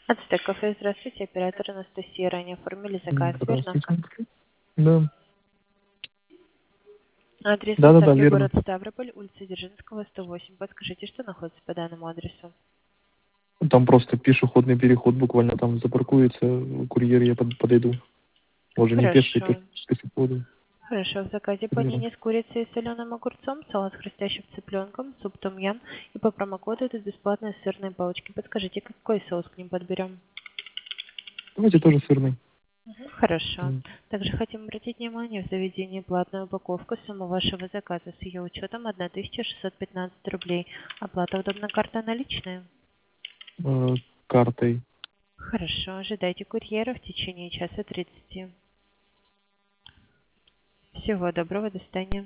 Ацтек кафе, здравствуйте, оператор Анастасия. Ранее оформили заказ, верно? Здравствуйте. Да. Адрес Да-да-да, доставки верно. город Ставрополь, улица Дзержинского, 108. Подскажите, что находится по данному адресу? Там просто пешеходный переход, буквально там запаркуется курьер, я подойду. Уже не пеший, Хорошо. пешеходы. Хорошо, в заказе Верно. панини с курицей и соленым огурцом, салат с хрустящим цыпленком, суп том-ям и по промокоду идут бесплатные сырные палочки. Подскажите, какой соус к ним подберем? Давайте тоже сырный. Хорошо. М. Также хотим обратить внимание, в заведении платная упаковка, сумма вашего заказа с ее учетом 1615 рублей. Оплата удобна, карта наличная. Э, Картой. Хорошо, ожидайте курьера в течение часа 30. Всего доброго, до свидания.